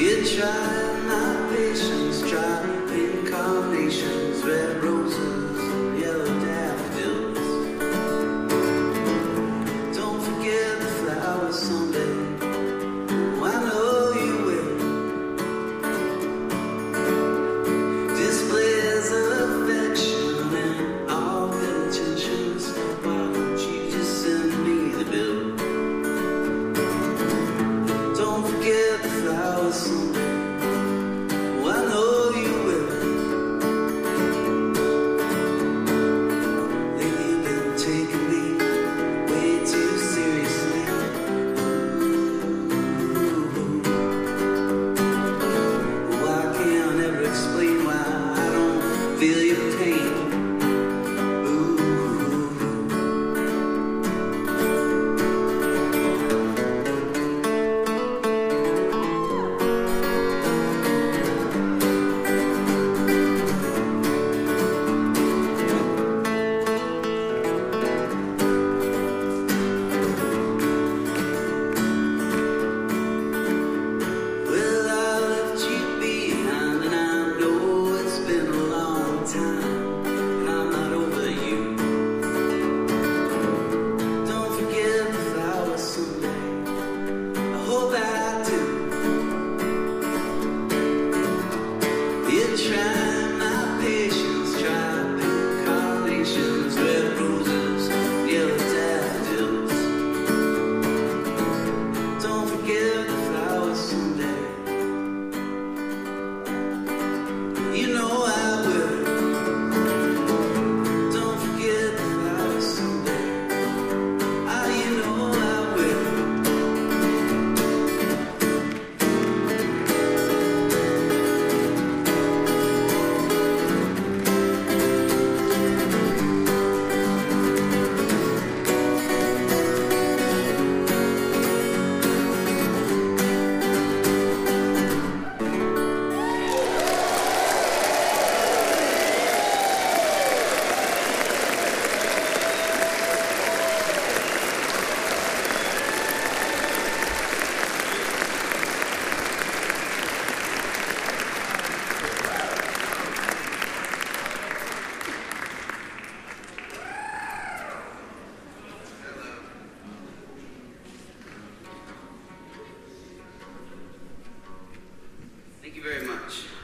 You try my patience, try incarnations, red roses, yellow daffodils. Don't forget the flowers someday. Oh, I know you will. Displays of affection and all good intentions. Why don't you just send me the bill? Don't forget the flowers someday. Oh, I know you will. Lately you've been taking me way too seriously. Oh, I can't ever explain why I don't feel your pain. Well, I left you behind, and I know it's been a long time, and I'm not over you. Don't forget the flowers someday. I hope I do. You try my patience, try pink carnations, red roses, yellow daffodils. Don't forget the flowers someday. You know I will. Don't forget the flowers someday. Ah, you know I will. Thank you very much.